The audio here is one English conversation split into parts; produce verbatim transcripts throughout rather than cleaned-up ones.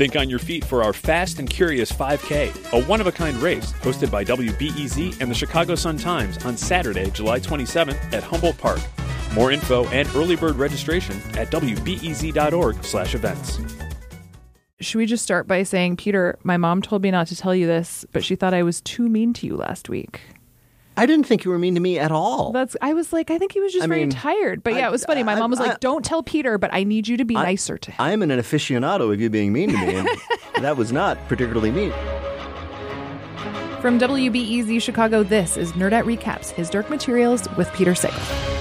Think on your feet for our Fast and Curious five K, a one-of-a-kind race hosted by W B E Z and the Chicago Sun-Times on Saturday, July twenty-seventh at Humboldt Park. More info and early bird registration at W B E Z dot org slash events. Should we just start by saying, Peter, my mom told me not to tell you this, but she thought I was too mean to you last week. I didn't think you were mean to me at all. That's. I was like, I think he was just I very mean, tired. But yeah, I- it was funny. My I- mom was I- like, don't tell Peter, but I need you to be I- nicer to him. I am an aficionado of you being mean to me, and that was not particularly mean. From W B E Z Chicago, this is Nerdette Recaps, His Dark Materials with Peter Sagal.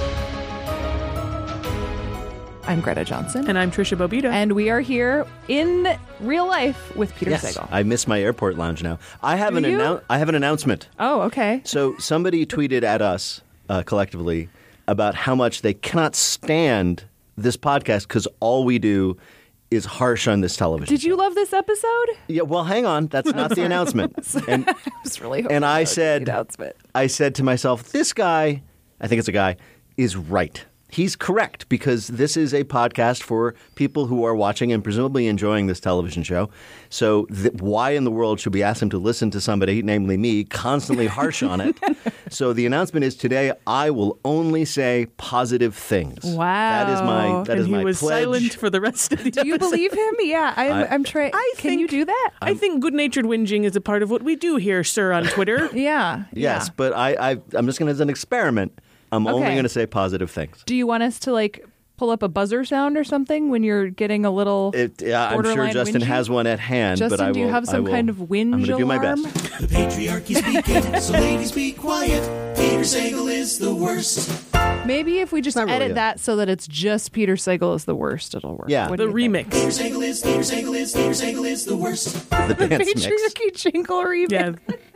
I'm Greta Johnson. And I'm Trisha Bobita. And we are here in real life with Peter Yes, Sagal. I miss my airport lounge now. I have Do an you? annou- I have an announcement. Oh, okay. So somebody tweeted at us uh, collectively about how much they cannot stand this podcast because all we do is harsh on this television. Did you love this episode? Yeah, well, hang on. That's not the announcement. And, I was really hoping and I that would be said, the announcement. I said to myself, this guy, I think it's a guy, is right. He's correct because this is a podcast for people who are watching and presumably enjoying this television show. So th- why in the world should we ask him to listen to somebody, namely me, constantly harsh on it? So the announcement is today I will only say positive things. Wow. That is my that and is he my was pledge. silent for the rest of the Do you episode. believe him? Yeah, I'm, I- I'm trying. I Can you think- do that? I think good-natured whinging is a part of what we do here, sir, on Twitter. Yeah. Yes, yeah. but I, I I'm just going to as an experiment. I'm only Okay. going to say positive things. Do you want us to like pull up a buzzer sound or something when you're getting a little It, yeah, I'm sure borderline Justin whingy? has one at hand, Justin, but I will. do you have I some will- kind of whinge I'm going to do my alarm? best. The patriarchy speaking, so ladies be quiet. Peter Sagal is the worst. Maybe if we just not really edit a- that so that it's just Peter Sagal is the worst, it'll work. Yeah. What do The you think? remix. Peter Sagal is, Peter Sagal is, Peter Sagal is the worst. The dance mix. Patriarchy jingle remix. Yeah.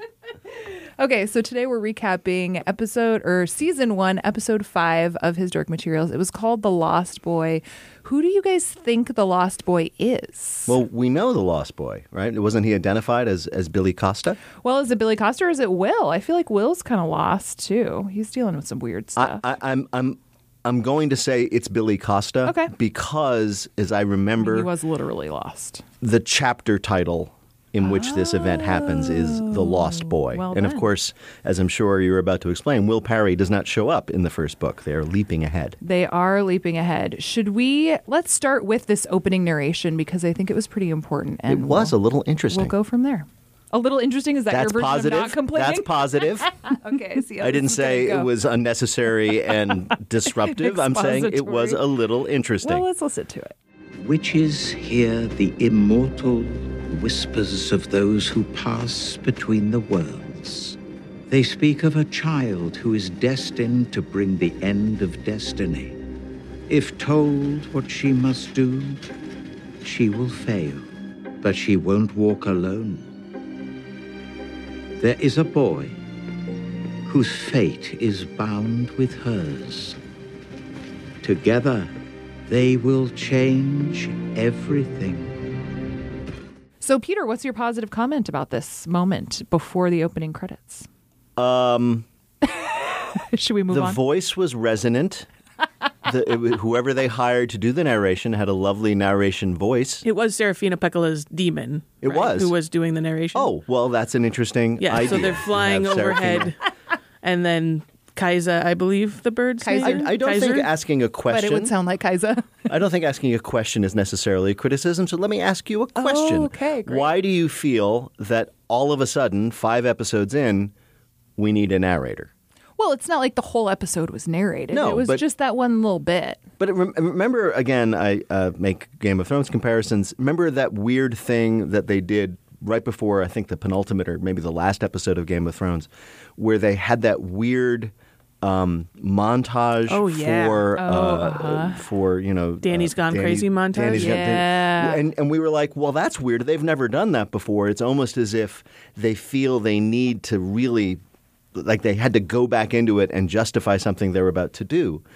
Okay, so today we're recapping episode or season one, episode five of His Dark Materials. It was called The Lost Boy. Who do you guys think the Lost Boy is? Well, we know the Lost Boy, right? Wasn't he identified as, as Billy Costa? Well, is it Billy Costa or is it Will? I feel like Will's kind of lost too. He's dealing with some weird I, stuff. I, I'm I'm I'm going to say it's Billy Costa. Okay. Because, as I remember, he was literally lost. the chapter title in which this event happens is The Lost Boy. well and of done. course, as I'm sure you're about to explain, Will Parry does not show up in the first book. They are leaping ahead. They are leaping ahead. Should we? Let's start with this opening narration because I think it was pretty important. And It was we'll, a little interesting. We'll go from there. A little interesting. Is that That's your version positive. of not complaining? That's positive. Okay, I see how I this didn't is gonna say go. it was unnecessary and disruptive. I'm saying it was a little interesting. Well, let's listen to it. Witches hear the immortal whispers of those who pass between the worlds. They speak of a child who is destined to bring the end of destiny. If told what she must do, she will fail, but she won't walk alone. There is a boy whose fate is bound with hers. Together, they will change everything. So, Peter, what's your positive comment about this moment before the opening credits? Um, Should we move the on? voice was resonant. the, it, wa- whoever they hired to do the narration had a lovely narration voice. It was Serafina Pekkala's demon. It right, was. Who was doing the narration. Oh, well, that's an interesting Yeah, idea. so they're to flying have overhead. Serafina. And then Kaisa, I believe the bird's Kaiser? name? I, I don't Kaiser? think asking a but question. it would sound like Kaisa. I don't think asking a question is necessarily a criticism. So let me ask you a question. okay, great. Why do you feel that all of a sudden, five episodes in, we need a narrator? Well, it's not like the whole episode was narrated. No, it was but- just that one little bit. But rem- remember, again, I uh, make Game of Thrones comparisons. Remember that weird thing that they did right before, I think, the penultimate or maybe the last episode of Game of Thrones, where they had that weird um, montage Oh, yeah. for, Oh, uh, uh-huh. for, you know... Danny's uh, Gone Danny- Crazy montage? Danny's Gone- Yeah. and, and we were like, well, that's weird. They've never done that before. It's almost as if they feel they need to really... like they had to go back into it and justify something they're about to do.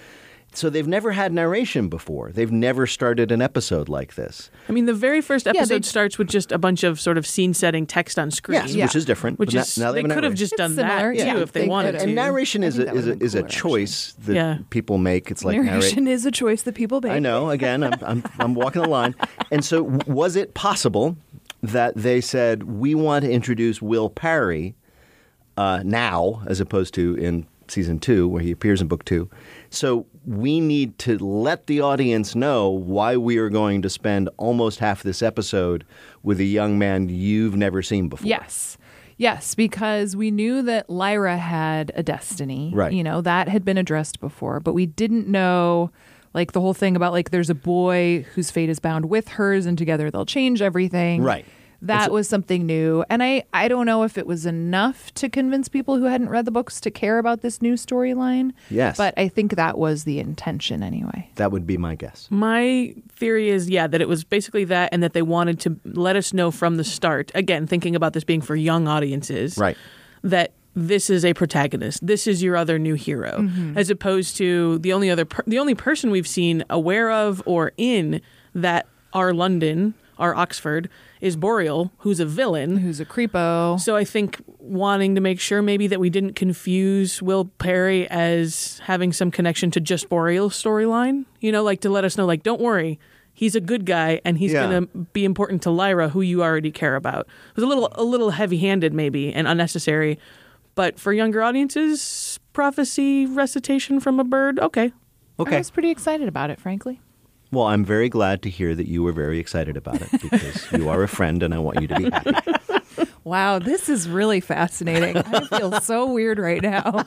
So they've never had narration before. They've never started an episode like this. I mean, the very first episode they- starts with just a bunch of sort of scene-setting text on screen. Yes, Yeah. which is different. Which but is, now, now they have a could have narration. just It's done similar, that, yeah. too, if they, They wanted could- to. And narration I is think a that is a would've been is a cooler, choice that Yeah. people make. It's like narrate. Narration is a choice that people make. I know. Again, I'm, I'm I'm walking the line. And so, w- was it possible that they said we want to introduce Will Parry uh, now, as opposed to in season two, where he appears in book two? So we need to let the audience know why we are going to spend almost half this episode with a young man you've never seen before. Yes. Yes, because we knew that Lyra had a destiny. Right. You know, that had been addressed before, but we didn't know like the whole thing about like there's a boy whose fate is bound with hers and together they'll change everything. Right. That It's- was something new. And I, I don't know if it was enough to convince people who hadn't read the books to care about this new storyline. Yes. But I think that was the intention anyway. That would be my guess. My theory is, yeah, that it was basically that and that they wanted to let us know from the start, again, thinking about this being for young audiences, Right. that this is a protagonist. This is your other new hero, as opposed to the only other per- the only person we've seen aware of or in that our London, our Oxford, is Boreal, who's a villain. Who's a creepo. So I think wanting to make sure maybe that we didn't confuse Will Parry as having some connection to just Boreal's storyline, you know, like to let us know, like, don't worry, he's a good guy and he's Yeah. going to be important to Lyra, who you already care about. It was a little a little heavy-handed maybe and unnecessary, but for younger audiences, prophecy recitation from a bird, okay. I Okay. was pretty excited about it, frankly. Well, I'm very glad to hear that you were very excited about it because you are a friend and I want you to be happy. Wow, this is really fascinating. I feel so weird right now.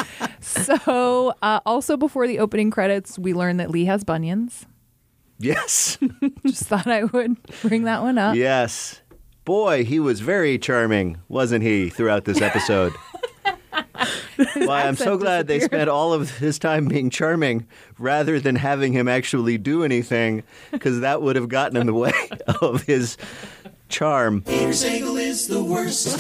So, uh, also before the opening credits, we learned that Lee has bunions. Yes. Just thought I would bring that one up. Yes. Boy, he was very charming, wasn't he, throughout this episode? Why, I'm so accent glad they disappeared. spent all of his time being charming rather than having him actually do anything, because that would have gotten in the way of his charm. Peter Sagal is the worst.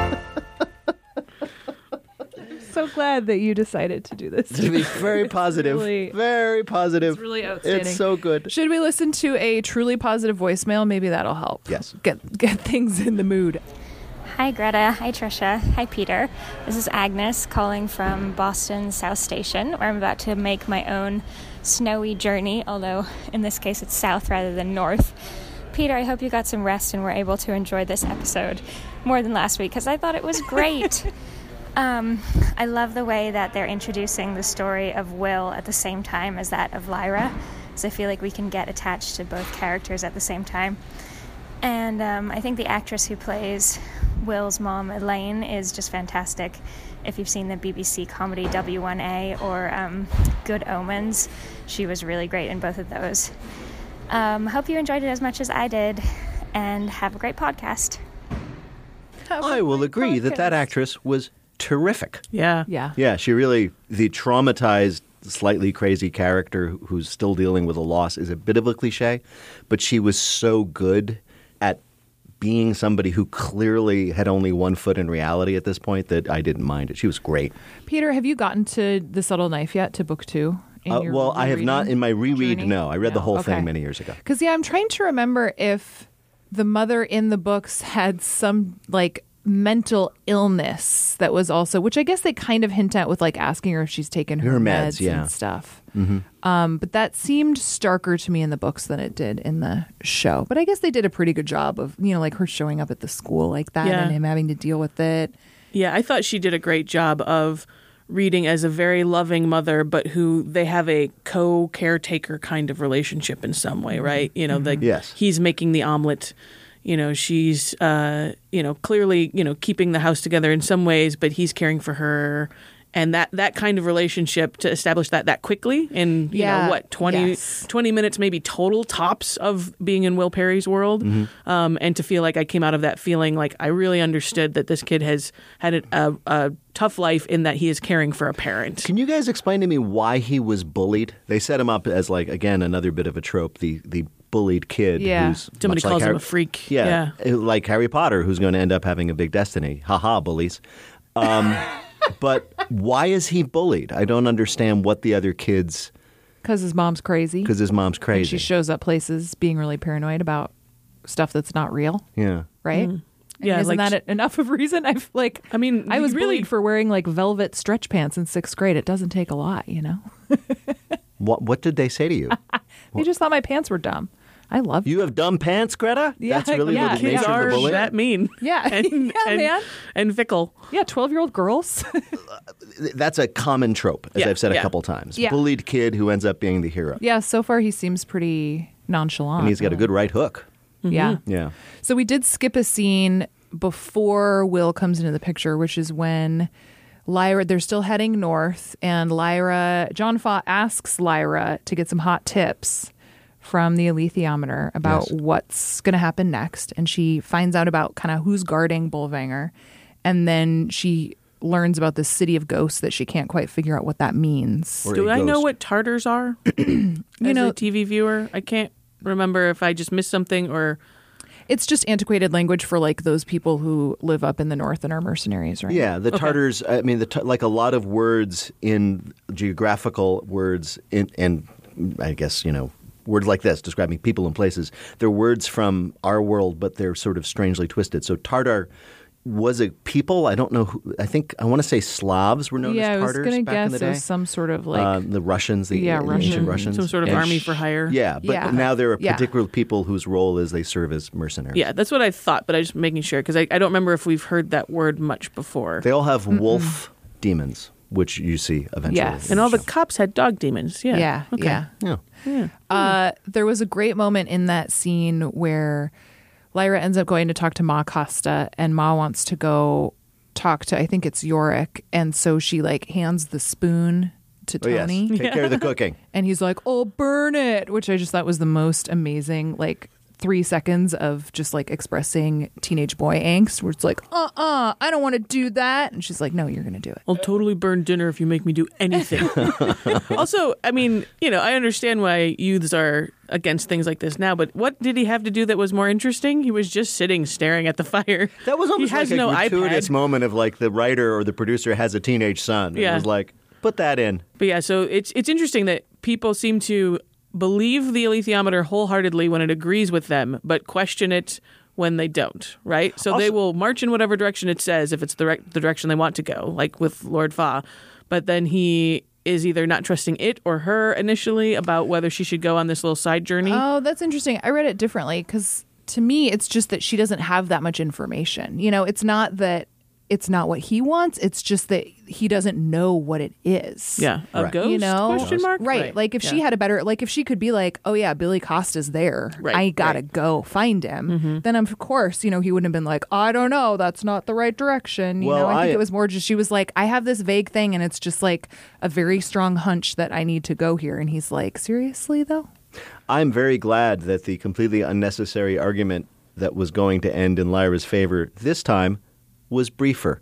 So glad that you decided to do this. To be very positive. really- very positive. It's really outstanding. It's so good. Should we listen to a truly positive voicemail? Maybe that'll help. Yes. Get get things in the mood. Hi, Greta. Hi, Trisha. Hi, Peter. This is Agnes calling from Boston South Station, where I'm about to make my own snowy journey, although in this case it's south rather than north. Peter, I hope you got some rest and were able to enjoy this episode more than last week, because I thought it was great. um, I love the way that they're introducing the story of Will at the same time as that of Lyra, because I feel like we can get attached to both characters at the same time. And um, I think the actress who plays Will's mom, Elaine, is just fantastic. If you've seen the B B C comedy W one A or um, Good Omens, she was really great in both of those. Um, hope you enjoyed it as much as I did, and have a great podcast. I will agree that that actress was terrific. Yeah. Yeah. Yeah, she really, the traumatized, slightly crazy character who- who's still dealing with a loss is a bit of a cliche, but she was so good at being somebody who clearly had only one foot in reality at this point that I didn't mind it. She was great. Peter, have you gotten to The Subtle Knife yet, to book two? in Uh, your well, I have not rereading in my reread. journey? No, I read the No. whole Okay. thing many years ago. Because, yeah, I'm trying to remember if the mother in the books had some, like, mental illness that was also, which I guess they kind of hint at with, like, asking her if she's taken her, Her meds, meds yeah. and stuff. Um, but that seemed starker to me in the books than it did in the show. But I guess they did a pretty good job of, you know, like her showing up at the school like that Yeah. and him having to deal with it. Yeah, I thought she did a great job of reading as a very loving mother, but who they have a co-caretaker kind of relationship in some way, right? You know, the, Yes. he's making the omelet. You know, she's, uh, you know, clearly, you know, keeping the house together in some ways, but he's caring for her. And that, that kind of relationship, to establish that that quickly in, you Yeah, know, what, twenty, yes. twenty minutes maybe total tops of being in Will Parry's world. Um, and to feel like I came out of that feeling like I really understood that this kid has had a, a, a tough life in that he is caring for a parent. Can you guys explain to me why he was bullied? They set him up as, like, again, another bit of a trope, the, the bullied kid Yeah. who's Somebody much like calls him Harry- a freak. Yeah, like Harry Potter, who's going to end up having a big destiny. Ha ha, bullies. Um, but why is he bullied? I don't understand what the other kids Because his mom's crazy. because his mom's And crazy. she shows up places being really paranoid about stuff that's not real, yeah. right? Mm. And Yeah, isn't like that enough of reason? I've like, I mean, I was really- bullied for wearing like velvet stretch pants in sixth grade. It doesn't take a lot, you know. What What did they say to you? They just thought my pants were dumb. I love You have dumb pants, Greta? Yeah, That's really yeah, the yeah. nature Kids of the are bullying? that mean. Yeah, and, yeah, and, man. and fickle. Yeah, twelve-year-old girls. That's a common trope, as Yeah, I've said a yeah. couple times. Yeah. Bullied kid who ends up being the hero. Yeah, so far he seems pretty nonchalant. And he's got a good right hook. Yeah. Yeah. So we did skip a scene before Will comes into the picture, which is when Lyra, they're still heading north, and Lyra, John Fott asks Lyra to get some hot tips from the alethiometer about Yes. what's going to happen next. And she finds out about kind of who's guarding Bolvanger. And then she learns about this city of ghosts that she can't quite figure out what that means. Or Do a I know ghost. what Tartars are? you As know- a T V viewer, I can't remember if I just missed something or. It's just antiquated language for like those people who live up in the north and are mercenaries, right? Yeah, the Tartars, I mean, the, like a lot of words in geographical words, in, and I guess, you know, words like this describing people and places, they're words from our world, but they're sort of strangely twisted. So Tartar was a people. I don't know who, I think, I want to say Slavs were known yeah, as I was Tartars going to back guess in the it day. was some sort of like Uh, the Russians, the Yeah, ancient Russian- Russians. Some sort of And army sh- for hire. Yeah, but Yeah. now there are Yeah. particular people whose role is they serve as mercenaries. Yeah, that's what I thought, but I was just making sure because I, I don't remember if we've heard that word much before. They all have wolf demons, which you see eventually. Yes. in and all the show. cops had dog demons. Yeah. yeah, Okay. yeah. Yeah. Uh, there was a great moment in that scene where Lyra ends up going to talk to Ma Costa, and Ma wants to go talk to, I think it's Yorick, and so she like hands the spoon to Oh, yes. Tony, Take care of the cooking. and he's like, "Oh, burn it," which I just thought was the most amazing, like three seconds of just like expressing teenage boy angst, where it's like, "Uh-uh, I don't want to do that," and she's like, "No, you're gonna do it." I'll totally burn dinner if you make me do anything. Also, I mean, you know, I understand why youths are against things like this now, but what did he have to do that was more interesting? He was just sitting staring at the fire. That was almost he has like a no gratuitous iPad. moment of like the writer or the producer has a teenage son. And Yeah. It was like, put that in. But yeah, so it's it's interesting that people seem to believe the alethiometer wholeheartedly when it agrees with them, but question it when they don't, right? So they Also- will march in whatever direction it says if it's the, rec- the direction they want to go, like with Lord Fa. But then he is either not trusting it or her initially about whether she should go on this little side journey. Oh, that's interesting. I read it differently because to me, it's just that she doesn't have that much information. You know, it's not that it's not what he wants. It's just that he doesn't know what it is. yeah, a Right. ghost You know, question mark? right? Like if she Yeah. had a better, like if she could be like, "Oh yeah, Billy Costa's there. Right, I gotta right. go find him." Then of course, you know, he wouldn't have been like, "I don't know, that's not the right direction." You Well, know, I think I- it was more just she was like, "I have this vague thing, and it's just like a very strong hunch that I need to go here." And he's like, "Seriously though?" I'm very glad that the completely unnecessary argument that was going to end in Lyra's favor this time was briefer.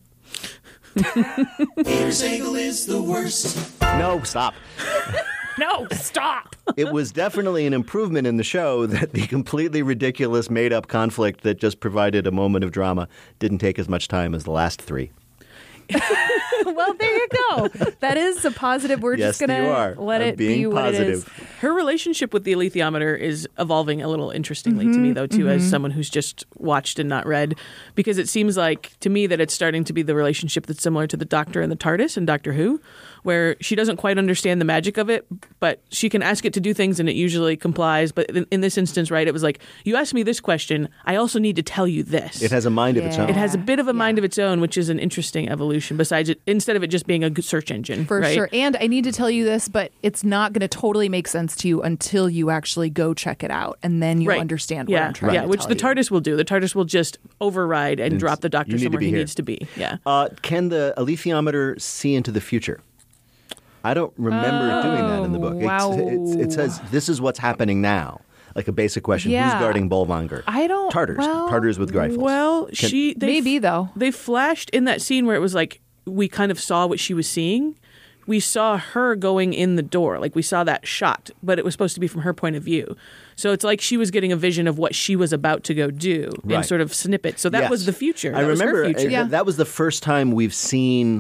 Peter Sagal is the worst. No, stop. No, stop. It was definitely an improvement in the show that the completely ridiculous made-up conflict that just provided a moment of drama didn't take as much time as the last three. Well, there you go. That is a positive. We're Yes, just gonna you are. let I'm it being be what it is. positive. Her relationship with the alethiometer is evolving a little interestingly to me, though, too, as someone who's just watched and not read, because it seems like to me that it's starting to be the relationship that's similar to the Doctor and the TARDIS in Doctor Who, where she doesn't quite understand the magic of it, but she can ask it to do things and it usually complies. But in, in this instance, right, it was like, you asked me this question, I also need to tell you this. It has a mind of its Yeah. own. It has a bit of a Yeah. mind of its own, which is an interesting evolution. Besides it, instead of it just being a good search engine, For right? sure. And I need to tell you this, but it's not going to totally make sense to you until you actually go check it out, and then you'll Right. understand what yeah, I'm trying yeah, to which tell the you. TARDIS will do. The TARDIS will just override and It's- drop the Doctor you need to somewhere be he here. needs to be. Yeah. Uh, can the alethiometer see into the future? I don't remember doing that in the book. wow. It's, it's, it says this is what's happening now. Like a basic question: Yeah. Who's guarding Bolvanger? I don't- Tartars. well- Tartars with rifles. Well, Can- she they Maybe, though. they flashed in that scene where it was like we kind of saw what she was seeing. We saw her going in the door, like we saw that shot, but it was supposed to be from her point of view. So it's like she was getting a vision of what she was about to go do in Right. sort of snippets. So that Yes. was the future. I That was her remember future. uh, that was the first time we've seen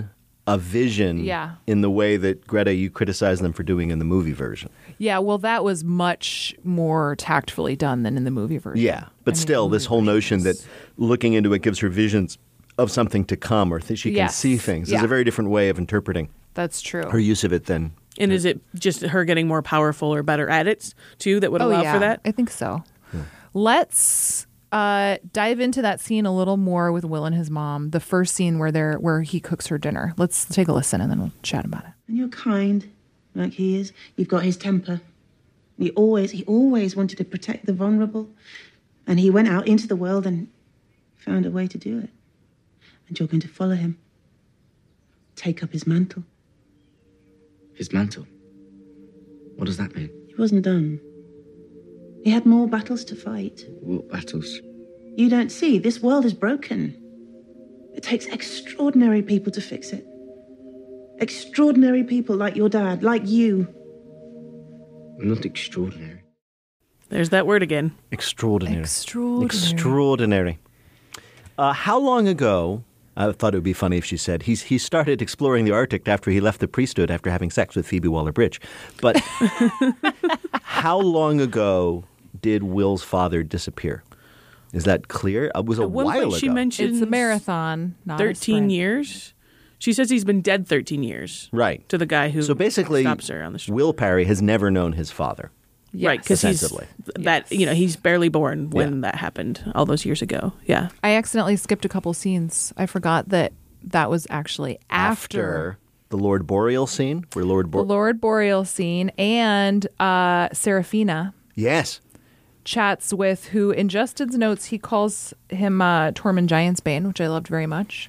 a vision Yeah. in the way that, Greta, you criticize them for doing in the movie version. Yeah, well, that was much more tactfully done than in the movie version. Yeah, but I mean, still, the this movie whole version notion is- that looking into it gives her visions of something to come, or th- she can Yes. see things, is Yeah. a very different way of interpreting That's true. her use of it than... And is it just her getting more powerful or better at it too that would oh, allow yeah, for that? I think so. Let's uh, dive into that scene a little more with Will and his mom. The first scene where they're where he cooks her dinner. Let's take a listen and then we'll chat about it. And you're kind, like he is. You've got his temper. He always, he always wanted to protect the vulnerable. And he went out into the world and found a way to do it. And you're going to follow him. Take up his mantle. His mantle? What does that mean? He wasn't done. He had more battles to fight. What battles? You don't see, this world is broken. It takes extraordinary people to fix it. Extraordinary people like your dad, like you. I'm not extraordinary. There's that word again. Extraordinary. Extraordinary. Extraordinary. Uh, how long ago, I thought it would be funny if she said, he's, he started exploring the Arctic after he left the priesthood after having sex with Phoebe Waller-Bridge. But how long ago did Will's father disappear? Is that clear? It was a At one while point ago. she mentioned It's a marathon, not a thirteen sprint. years. She says he's been dead thirteen years. Right. To the guy who So basically, stops her on the street. Will Parry has never known his father. Yes. Right, because he's Ostensibly. that you know he's barely born when Yeah. that happened all those years ago. Yeah, I accidentally skipped a couple scenes. I forgot that that was actually after, After the Lord Boreal scene, where Lord the Boreal... Lord Boreal scene, and uh, Serafina Yes. chats with who, in Justin's notes, he calls him uh, Tormund Giantsbane, which I loved very much.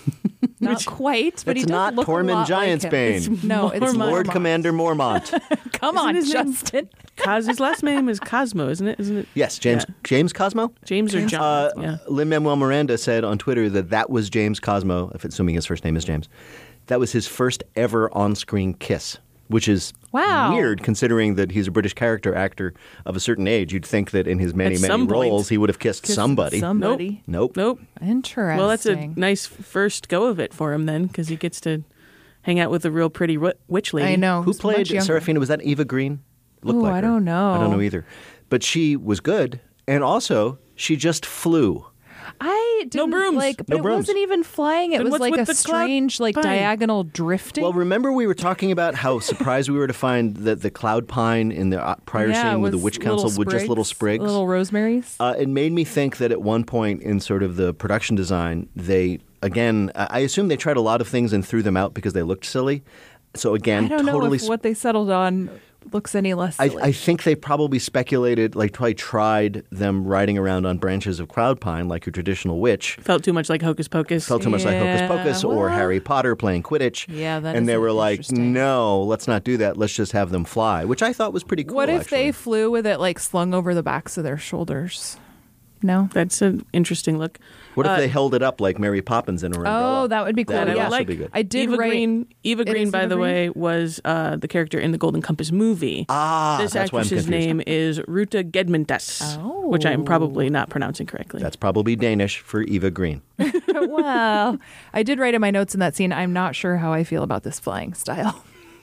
Not quite, but he It's does not look a Tormund lot like him. Giantsbane. It's- no, it's Lord Mormont. Commander Mormont. Come Isn't on, his name- Justin. Cos his last name is Cosmo, isn't it? Isn't it? Yes, James Yeah. James Cosmo? James or John? Uh, yeah. Lin-Manuel Miranda said on Twitter that that was James Cosmo, if assuming his first name is James. That was his first ever on-screen kiss, which is Wow. weird considering that he's a British character actor of a certain age. You'd think that in his many, At many some point. roles he would have kissed, Kissed somebody. Somebody. Nope. Nope. Interesting. Well, that's a nice first go of it for him then, because he gets to hang out with a real pretty wi- witch lady. I know. Who Who's played much younger. Serafina? Was that Eva Green? Looked Ooh, like I her. don't know. I don't know either. But she was good. And also, she just flew. I didn't brooms. like, but No it brooms. wasn't even flying. It Then was what's like with a the cloud strange, like pine? diagonal drifting. Well, remember we were talking about how surprised we were to find that the cloud pine in the uh, prior yeah, scene it with the was witch council little with just little sprigs, sprigs. little rosemaries. Uh, it made me think that at one point in sort of the production design, they, again, I I assume they tried a lot of things and threw them out because they looked silly. So again, I don't totally. know if what they settled on looks any less I, silly. I think they probably speculated, like, probably tried them riding around on branches of cloud pine like your traditional witch. Felt too much like Hocus Pocus. Felt too much like Hocus Yeah, Pocus or well- Harry Potter playing Quidditch. Yeah, that And is they were like, interesting. no, let's not do that. Let's just have them fly, which I thought was pretty cool. what if actually. they flew with it like slung over the backs of their shoulders? No. That's an interesting look. What if uh, they held it up like Mary Poppins in her umbrella? Oh, that would be cool. That would I yeah. also like. be good. I did Eva write. Green. Eva It Green, is by Eva the Green? way, was uh, the character in the Golden Compass movie. Ah, this that's why I'm actress's confused. name is Ruta Gedmintas, Oh. which I am probably not pronouncing correctly. That's probably Danish for Eva Green. Well, I did write in my notes in that scene. I'm not sure how I feel about this flying style.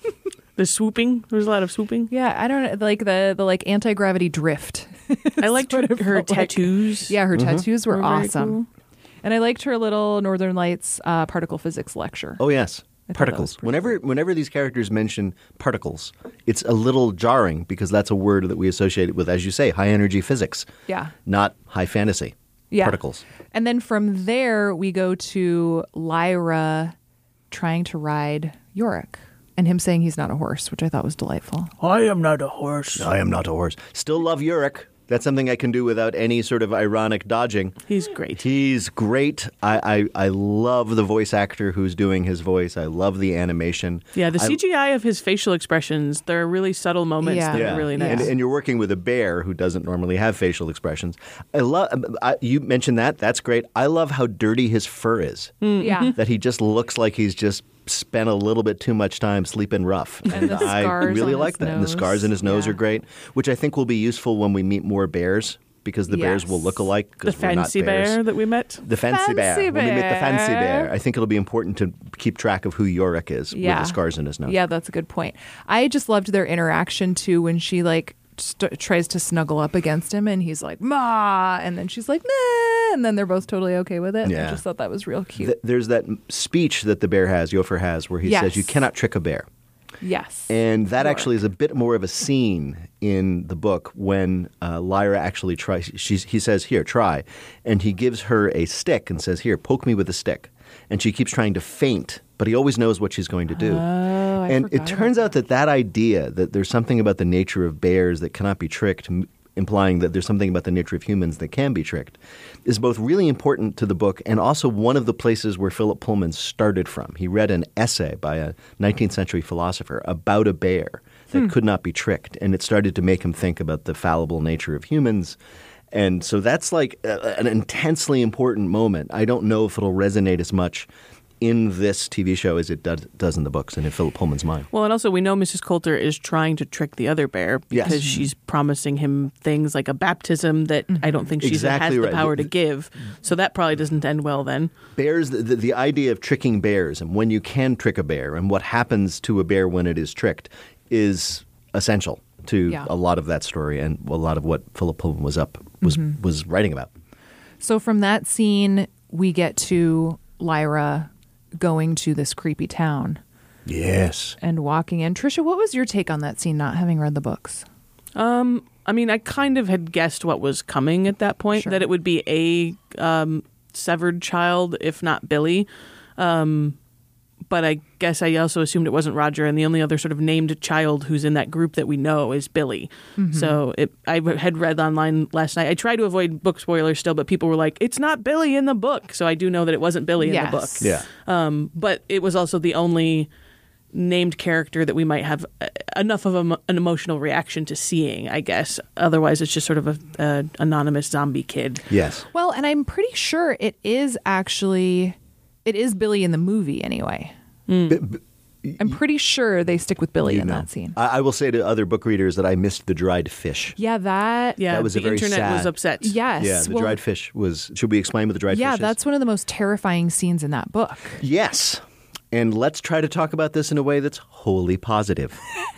the swooping. There was a lot of swooping. Yeah, I don't know, like the the like anti gravity drift. I liked her, Sort of her felt like- tattoos. Yeah, her tattoos were, Were very awesome, cool. and I liked her little Northern Lights uh, particle physics lecture. Oh yes, I thought that was particles. pretty Whenever whenever these characters mention particles, it's a little jarring because that's a word that we associate with, as you say, high energy physics. Yeah. Not high fantasy. Yeah. Particles. And then from there, we go to Lyra trying to ride Yorick and him saying he's not a horse, which I thought was delightful. I am not a horse. I am not a horse. Still love Yorick. That's something I can do without any sort of ironic dodging. He's great. He's great. I, I, I love the voice actor who's doing his voice. I love the animation. Yeah, the I- C G I of his facial expressions, there are really subtle moments Yeah. that Yeah, are really And, nice. and you're working with a bear who doesn't normally have facial expressions. I love. I, you mentioned that. That's great. I love how dirty his fur is. Yeah. That he just looks like he's just spent a little bit too much time sleeping rough. And the I scars really on like his that. And the nose. scars in his nose Yeah. are great, which I think will be useful when we meet more bears. because the bears Yes. will look alike. The 'cause we're not fancy bears. bear that we met. The fancy, bear. Fancy When we meet the fancy bear. bear, I think it'll be important to keep track of who Yorick is Yeah. with the scars in his nose. Yeah, that's a good point. I just loved their interaction too when she like st- tries to snuggle up against him and he's like ma, and then she's like nah, and then they're both totally okay with it. Yeah. I just thought that was real cute. Th- there's that m- speech that the bear has, Yofer has, where he Yes. says, "You cannot trick a bear." yes, And that Sure. actually is a bit more of a scene in the book when uh, Lyra actually tries. She's, he says, "Here, try," and he gives her a stick and says, "Here, poke me with a stick." And she keeps trying to feint, but he always knows what she's going to do. Oh, I and it forgot turns about out that that idea that there's something about the nature of bears that cannot be tricked, m- implying that there's something about the nature of humans that can be tricked, is both really important to the book and also one of the places where Philip Pullman started from. He read an essay by a nineteenth century philosopher about a bear that Hmm. could not be tricked, and it started to make him think about the fallible nature of humans. And so that's like a, an intensely important moment. I don't know if it'll resonate as much in this T V show as it does, does in the books and in Philip Pullman's mind. Well, and also we know Missus Coulter is trying to trick the other bear Yes. because she's promising him things like a baptism that I don't think she Exactly has the right. power to The- give. So that probably doesn't end well then. Bears, the, the, the idea of tricking bears and when you can trick a bear and what happens to a bear when it is tricked is essential to Yeah. a lot of that story and a lot of what Philip Pullman was up was Mm-hmm. was writing about. So from that scene, we get to Lyra going to this creepy town Yes. and walking in. Trisha, what was your take on that scene, not having read the books? Um, I mean, I kind of had guessed what was coming at that point, Sure. that it would be a um, severed child, if not Billy. Um, but I guess I also assumed it wasn't Roger, and the only other sort of named child who's in that group that we know is Billy. Mm-hmm. So it, I had read online last night. I tried to avoid book spoilers still, but people were like, it's not Billy in the book. So I do know that it wasn't Billy in the book. Yes. Yeah. Um, but it was also the only named character that we might have uh, enough of a, an emotional reaction to seeing, I guess. Otherwise, it's just sort of a, a anonymous zombie kid. Yes. Well, and I'm pretty sure it is actually, it is Billy in the movie anyway. B- b- I'm pretty sure they stick with Billy you in know. that scene. I, I will say to other book readers that I missed the dried fish. Yeah, that. Yeah, That was a the very internet sad- was upset. Yes. Yeah, the well, dried fish was. Should we explain what the dried yeah, fish is? that's one of the most terrifying scenes in that book. Yes. And let's try to talk about this in a way that's wholly positive.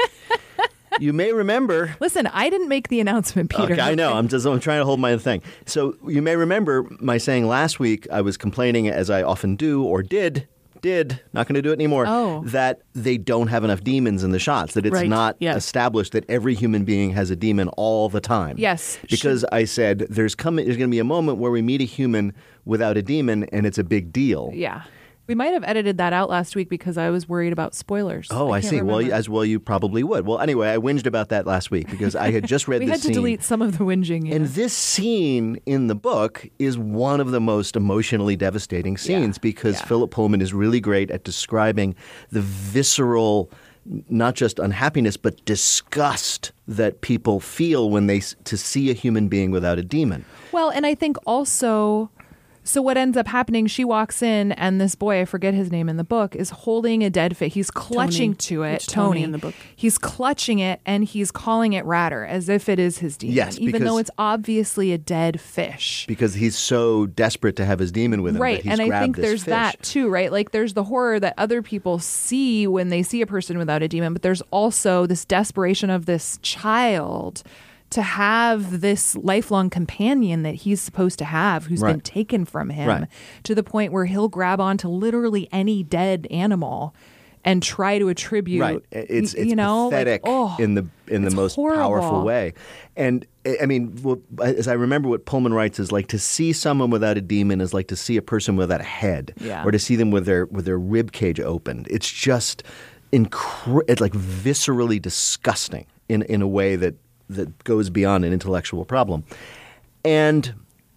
You may remember. Listen, I didn't make the announcement, Peter. Okay, I know. I'm just I'm trying to hold my thing. So you may remember my saying last week. I was complaining, as I often do, or did, did not going to do it anymore. Oh. That they don't have enough demons in the shots. That it's Right, not yeah. established that every human being has a demon all the time. Yes. Because I said there's coming. There's going to be a moment where we meet a human without a demon, and it's a big deal. Yeah. We might have edited that out last week because I was worried about spoilers. Oh, I, can't see. Well, remember. as well, you probably would. Well, anyway, I whinged about that last week because I had just read we this had to scene. delete some of the whinging. Yeah. And this scene in the book is one of the most emotionally devastating scenes Yeah, because yeah. Philip Pullman is really great at describing the visceral, not just unhappiness, but disgust that people feel when they s- to see a human being without a demon. Well, and I think also, so what ends up happening, she walks in and this boy, I forget his name in the book, is holding a dead fish. He's clutching Tony. to it. It's Tony in the book. He's clutching it and he's calling it Ratter as if it is his demon. Yes, even because- though it's obviously a dead fish. Because he's so desperate to have his demon with him. Right. That he's And I grabbed think this there's fish. that too, right? Like there's the horror that other people see when they see a person without a demon, but there's also this desperation of this child to have this lifelong companion that he's supposed to have who's been Right. taken from him Right. to the point where he'll grab onto literally any dead animal and try to attribute Right. It's y- it's you know, like, pathetic oh, in the in the it's most horrible. powerful way. And I- I mean, well, as I remember, what Pullman writes is like to see someone without a demon is like to see a person without a head, Yeah. or to see them with their with their rib cage opened. It's just incre- it's like viscerally disgusting in in a way that that goes beyond an intellectual problem. And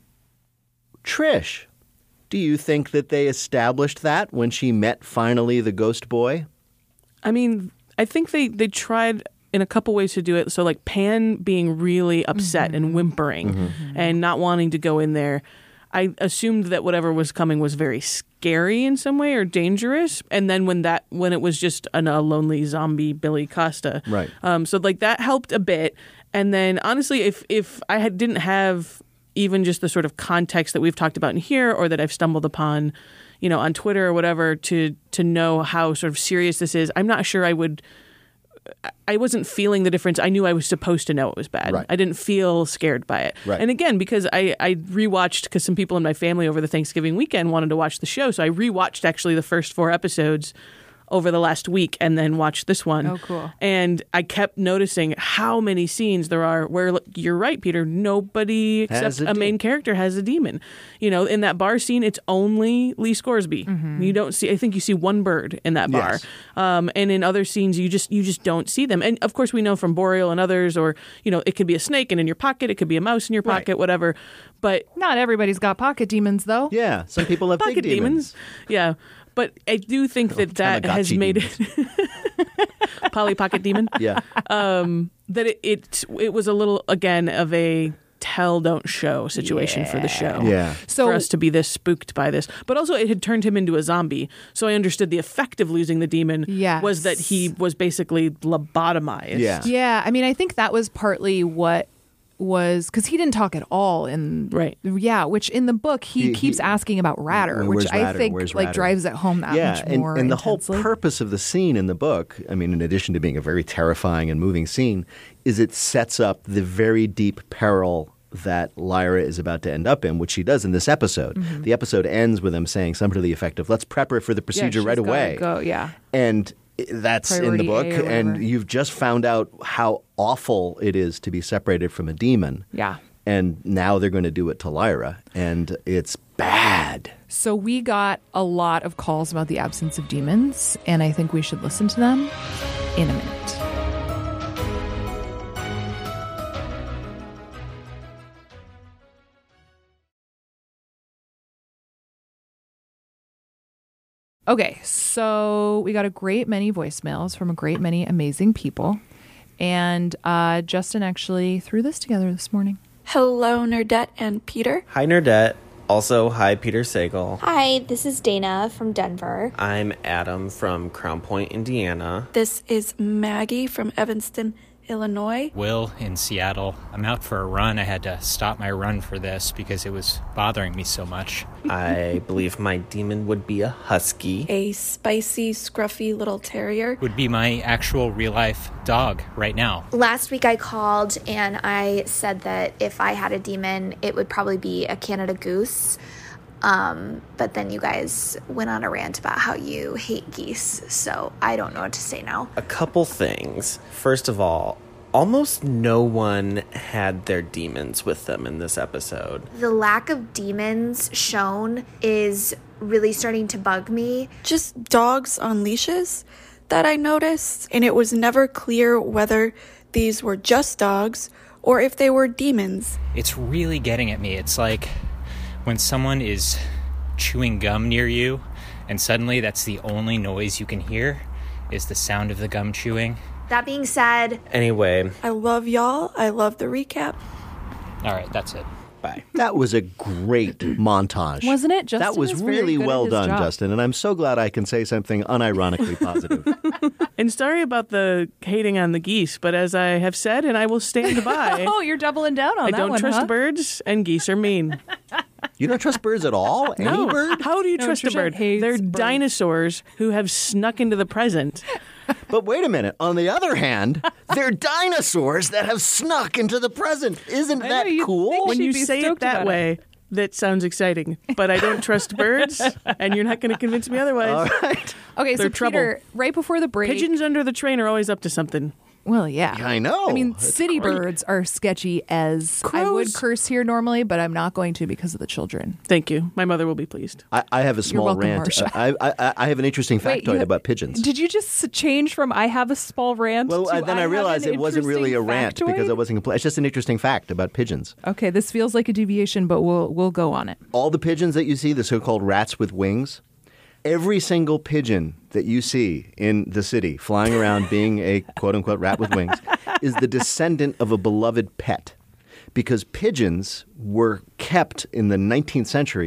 Trish, do you think that they established that when she met finally the ghost boy? I mean, I think they, they tried in a couple ways to do it. So like Pan being really upset and whimpering and not wanting to go in there. I assumed that whatever was coming was very scary in some way or dangerous. And then when that when it was just an, a lonely zombie Billy Costa, Right. Um, so like that helped a bit. And then honestly, if if I had, didn't have even just the sort of context that we've talked about in here, or that I've stumbled upon, you know, on Twitter or whatever, to to know how sort of serious this is, I'm not sure I would. I wasn't feeling the difference. I knew I was supposed to know it was bad. Right. I didn't feel scared by it. Right. And again, because I, I rewatched, because some people in my family over the Thanksgiving weekend wanted to watch the show. So I rewatched actually the first four episodes over the last week and then watched this one. Oh, cool. And I kept noticing how many scenes there are where, you're right, Peter, nobody except a a, main demon. character has a demon. You know, in that bar scene, it's only Lee Scoresby. Mm-hmm. You don't see, I think you see one bird in that bar. Yes. Um, and in other scenes, you just you just don't see them. And of course, we know from Boreal and others, or, you know, it could be a snake and in your pocket, it could be a mouse in your Right. pocket, whatever. But Not everybody's got pocket demons, though. Yeah, some people have pocket big demons. Yeah. But I do think that that has Tamagotchi made demons. it Polly Pocket Demon. Yeah. Um, that it, it it was a little, again, of a tell don't show situation for the show. Yeah. So- for us to be this spooked by this. But also it had turned him into a zombie. So I understood the effect of losing the demon Yes. was that he was basically lobotomized. Yeah. Yeah, I mean, I think that was partly what was because he didn't talk at all in Right. Yeah, which in the book he, He- keeps he- asking about Ratter, Where's which I Ratter? think Where's like Ratter? drives it home that yeah, much and, more. and the whole intensely. purpose of the scene in the book, I mean, in addition to being a very terrifying and moving scene, is it sets up the very deep peril that Lyra is about to end up in, which she does in this episode. Mm-hmm. The episode ends with him saying something to the effect of, let's prep her for the Yeah, procedure she's right gotta away. Go, yeah. And that's in the Priority book, A or and whatever. you've just found out how awful it is to be separated from a demon. Yeah. And now they're going to do it to Lyra, and it's bad. So we got a lot of calls about the absence of demons, and I think we should listen to them in a minute. Okay, so we got a great many voicemails from a great many amazing people. And uh, Justin actually threw this together this morning. Hello, Nerdette and Peter. Hi, Nerdette. Also, hi, Peter Sagal. Hi, this is Dana from Denver. I'm Adam from Crown Point, Indiana. This is Maggie from Evanston, Illinois. Will in Seattle. I'm out for a run. I had to stop my run for this because it was bothering me so much. I believe my demon would be a husky. A spicy, scruffy little terrier. Would be my actual real-life dog right now. Last week I called and I said that if I had a demon, it would probably be a Canada Goose. Um, but then you guys went on a rant about how you hate geese, so I don't know what to say now. A couple things. First of all, almost no one had their demons with them in this episode. The lack of demons shown is really starting to bug me. Just dogs on leashes that I noticed, and it was never clear whether these were just dogs or if they were demons. It's really getting at me. It's like when someone is chewing gum near you and suddenly that's the only noise you can hear is the sound of the gum chewing. That being said, Anyway, I love y'all. I love the recap. All right, that's it. bye. That was a great montage. Wasn't it? Justin that was is very really good at well his done, job. Justin. And I'm so glad I can say something unironically positive. And sorry about the hating on the geese, but as I have said, and I will stand by, Oh, you're doubling down on I that don't one, trust huh? birds, and geese are mean. You don't trust birds at all? Any No. bird? How do you No, trust a Trisha bird? hates They're birds. dinosaurs who have snuck into the present. But wait a minute. On the other hand, they're dinosaurs that have snuck into the present. Isn't I that know, you'd cool? think When she'd you be say it stoked that about it. way, that sounds exciting. But I don't trust birds, and you're not going to convince me otherwise. All right. Okay, They're so trouble. Peter, right before the break, Pigeons under the train are always up to something. Well, yeah. I know. I mean, It's city great. birds are sketchy as I would Crows. curse here normally, but I'm not going to because of the children. Thank you. My mother will be pleased. I, I have a small welcome, rant. Marsha. I, I, I have an interesting Wait, factoid you- about pigeons. Did you just change from I have a small rant Well, to uh, then I, have realized an it wasn't really a interesting rant factoid? because I wasn't. Compl- it's just an interesting fact about pigeons. Okay, this feels like a deviation, but we'll we'll go on it. All the pigeons that you see, the so-called rats with wings, every single pigeon that you see in the city flying around being a quote-unquote rat with wings is the descendant of a beloved pet. Because pigeons were kept in the nineteenth century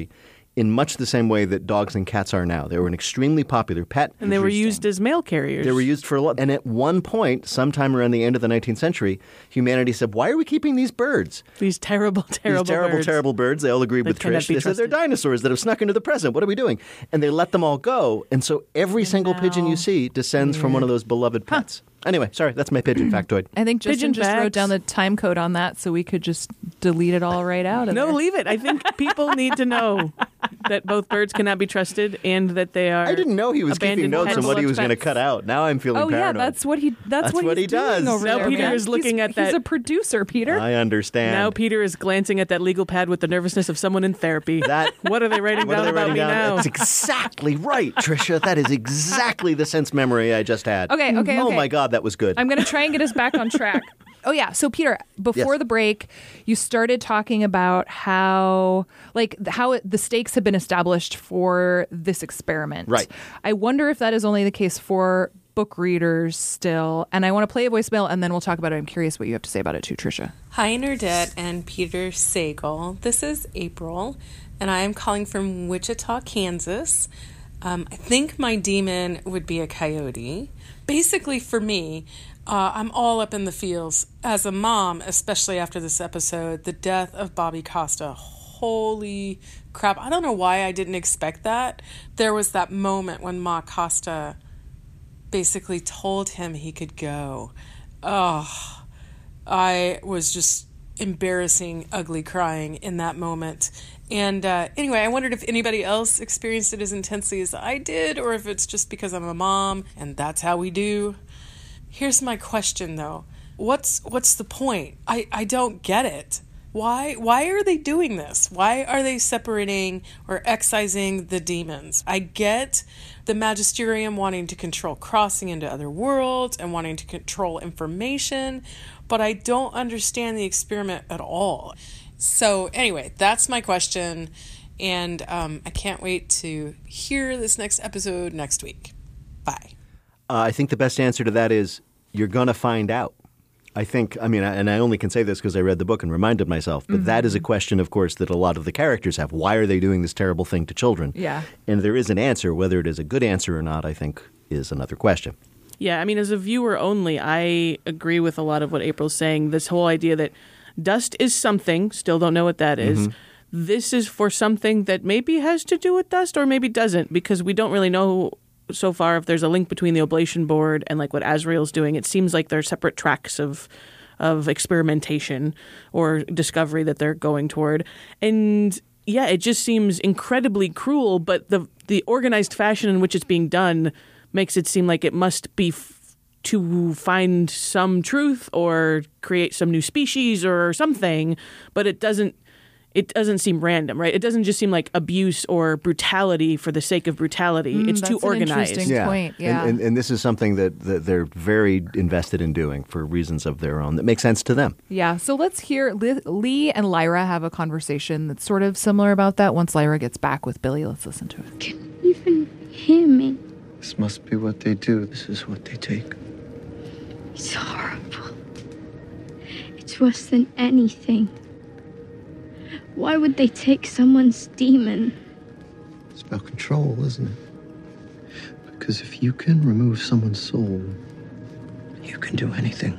in much the same way that dogs and cats are now. They were an extremely popular pet. And they were used as mail carriers. They were used for a lot. And at one point, sometime around the end of the nineteenth century, humanity said, why are we keeping these birds? These terrible, terrible These terrible, birds. terrible birds. They all agreed That with cannot Trish. be They said they're trusted. dinosaurs that have snuck into the present. What are we doing? And they let them all go. And so every single pigeon you see descends from one of those beloved pets. Anyway, sorry, that's my pigeon factoid. I think Justin Pigeon just facts. wrote down the time code on that so we could just delete it all right out of No, there. leave it. I think people need to know that both birds cannot be trusted and that they are I didn't know he was keeping abandoned notes on what he pets. was going to cut out. Now I'm feeling Oh yeah, paranoid. that's what he. That's, That's what, what he's he does. doing over Now there. Peter man. is looking He's- at that- He's a producer, Peter. I understand. Now Peter is glancing at that legal pad with the nervousness of someone in therapy. That What are they writing What down are they about writing me down? now? That's exactly right, Tricia. That is exactly the sense memory I just had. Okay, okay, Oh okay. my God, that was good. I'm going to try and get us back on track. Oh yeah, so Peter, before Yes. the break, you started talking about how like how it, the stakes have been established for this experiment. Right. I wonder if that is only the case for book readers still. And I want to play a voicemail and then we'll talk about it. I'm curious what you have to say about it too, Tricia. Hi, Nerdette and Peter Sagal. This is April, and I am calling from Wichita, Kansas. Um, I think my demon would be a coyote. Basically, for me, uh, I'm all up in the feels. As a mom, especially after this episode, the death of Bobby Costa. Holy crap. I don't know why I didn't expect that. There was that moment when Ma Costa basically told him he could go. Oh, I was just embarrassing, ugly crying in that moment. And uh, anyway, I wondered if anybody else experienced it as intensely as I did, or if it's just because I'm a mom and that's how we do. Here's my question, though. What's what's the point? I, I don't get it. Why why are they doing this? Why are they separating or excising the demons? I get the magisterium wanting to control crossing into other worlds and wanting to control information, but I don't understand the experiment at all. So anyway, that's my question, and um, I can't wait to hear this next episode next week. Bye. Uh, I think the best answer to that is you're going to find out. I think, I mean, and I only can say this because I read the book and reminded myself, but mm-hmm. that is a question, of course, that a lot of the characters have. Why are they doing this terrible thing to children? Yeah. And there is an answer. Whether it is a good answer or not, I think, is another question. Yeah, I mean, as a viewer only, I agree with a lot of what April's saying. This whole idea that dust is something, still don't know what that is. Mm-hmm. This is for something that maybe has to do with dust or maybe doesn't, because we don't really know so far if there's a link between the oblation board and like what Azrael's doing. It seems like they're separate tracks of of experimentation or discovery that they're going toward. And yeah, it just seems incredibly cruel, but the the organized fashion in which it's being done makes it seem like it must be f- to find some truth or create some new species or something, but it doesn't It doesn't seem random, right? It doesn't just seem like abuse or brutality for the sake of brutality. Mm, it's too that's an organized. interesting Yeah. point. Yeah. And, and, and this is something that, that they're very invested in doing for reasons of their own that make sense to them. Yeah. So let's hear Li- Lee and Lyra have a conversation that's sort of similar about that. Once Lyra gets back with Billy, let's listen to it. Can you even hear me? This must be what they do. This is what they take. It's horrible. It's worse than anything. Why would they take someone's demon? It's about control, isn't it? Because if you can remove someone's soul, you can do anything.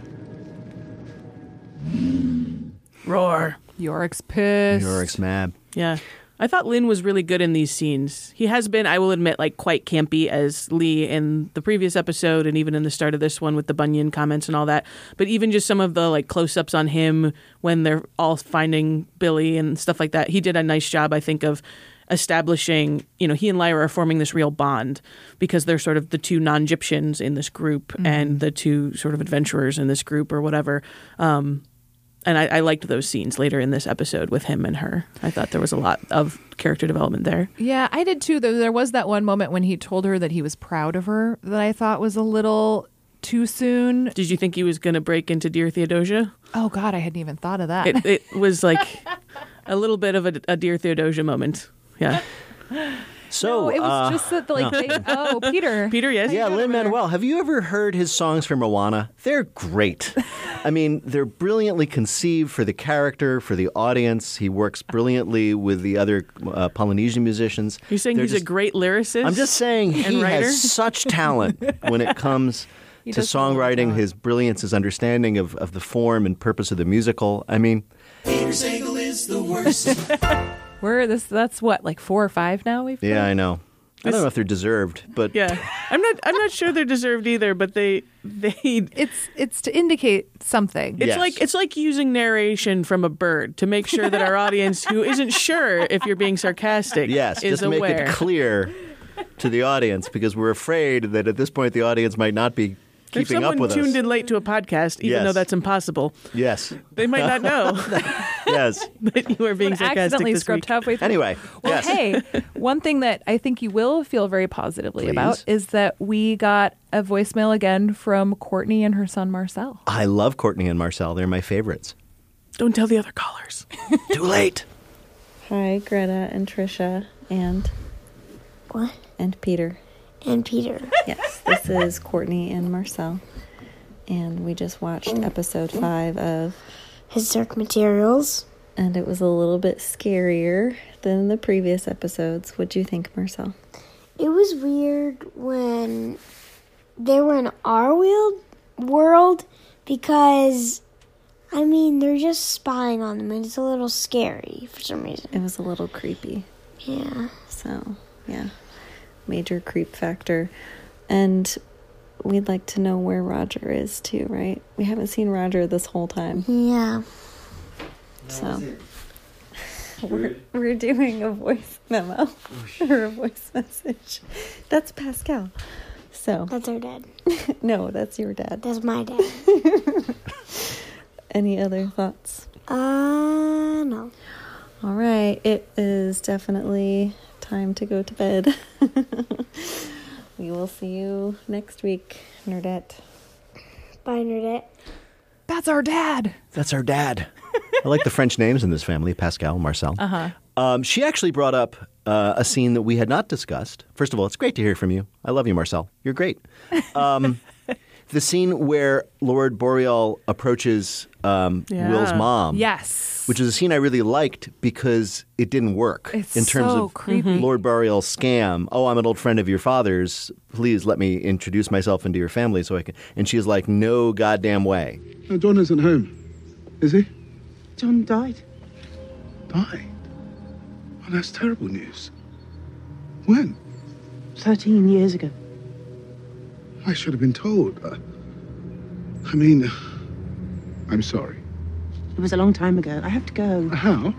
Roar. Yorick's pissed. Yorick's mad. Yeah. I thought Lynn was really good in these scenes. He has been, I will admit, like quite campy as Lee in the previous episode and even in the start of this one with the Bunyan comments and all that. But even just some of the like close-ups on him when they're all finding Billy and stuff like that, he did a nice job, I think, of establishing, you know, he and Lyra are forming this real bond because they're sort of the two non-Egyptians in this group mm-hmm. and the two sort of adventurers in this group or whatever. Um And I, I liked those scenes later in this episode with him and her. I thought there was a lot of character development there. Yeah, I did too. Though there was that one moment when he told her that he was proud of her that I thought was a little too soon. Did you think he was going to break into Dear Theodosia? Oh, God, I hadn't even thought of that. It, it was like a little bit of a, a Dear Theodosia moment. Yeah. So No, it was uh, just that, like, no. they, oh, Peter. Peter, yes. Yeah, Lin-Manuel. Have you ever heard his songs from Moana? They're great. I mean, they're brilliantly conceived for the character, for the audience. He works brilliantly with the other uh, Polynesian musicians. You're saying They're he's just- a great lyricist? I'm just saying and he writer? has such talent when it comes He to does have a lot of songwriting, talent. his brilliance, his understanding of, of the form and purpose of the musical. I mean, Peter Sagal is the worst. We're this. That's what, like four or five now. We've yeah, done? I know. I don't know if they're deserved, but Yeah, I'm not. I'm not sure they're deserved either. But they, they. It's it's to indicate something. It's Yes. like it's like using narration from a bird to make sure that our audience, who isn't sure if you're being sarcastic, yes, is just to make aware. it clear to the audience, because we're afraid that at this point the audience might not be If keeping someone up with tuned us. in late to a podcast, even Yes. though that's impossible, Yes, they might not know yes. that you are being But sarcastic accidentally this scrubbed week. halfway through. Anyway, Well, yes. hey, one thing that I think you will feel very positively Please. about is that we got a voicemail again from Courtney and her son Marcel. I love Courtney and Marcel. They're my favorites. Don't tell the other callers. Too late. Hi, Greta and Trisha and What? and Peter. And Peter. Yes, this is Courtney and Marcel, and we just watched episode five of His Dark Materials. and it was a little bit scarier than the previous episodes. What do you think, Marcel? It was weird when they were in our world, world because, I mean, they're just spying on them, and it's a little scary for some reason. It was a little creepy. Yeah. So, yeah, major creep factor. And we'd like to know where Roger is too, right? We haven't seen Roger this whole time. Yeah. So we're, we're doing a voice memo or a voice message. That's Pascal. So That's our dad. no, that's your dad. That's my dad. Any other thoughts? Uh, no. All right, it is definitely time to go to bed. We will see you next week, Nerdette. Bye, Nerdette. That's our dad. That's our dad. I like the French names in this family, Pascal, Marcel. Uh-huh. Um, she actually brought up uh, a scene that we had not discussed. First of all, it's great to hear from you. I love you, Marcel. You're great. Um, the scene where Lord Boreal approaches um, Yeah. Will's mom. Yes. Which is a scene I really liked because it didn't work It's in terms so of creepy. Lord Boreal's scam. Oh, I'm an old friend of your father's. Please let me introduce myself into your family so I can. And she's like, no goddamn way. No, John isn't home, is he? John died. Died? Oh, that's terrible news. When? Thirteen years ago. I should have been told. Uh, I mean, I'm sorry. It was a long time ago. I have to go. How?